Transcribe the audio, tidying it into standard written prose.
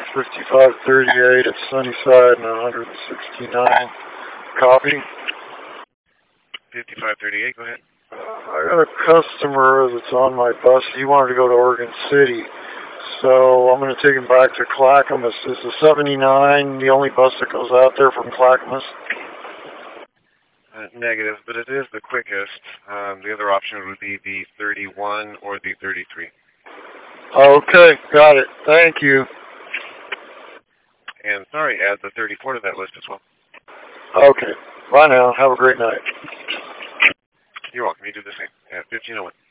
5538 at Sunnyside and 169. Copy. 5538, go ahead. I got a customer that's on my bus. He wanted to go to Oregon City. So I'm going to take him back to Clackamas. Is the 79 the only bus that goes out there from Clackamas? Negative, but it is the quickest. The other option would be the 31 or the 33. Okay, got it. Thank you. And sorry, add the 34 to that list as well. Okay. Bye now. Have a great night. You're welcome. You do the same. At 1501.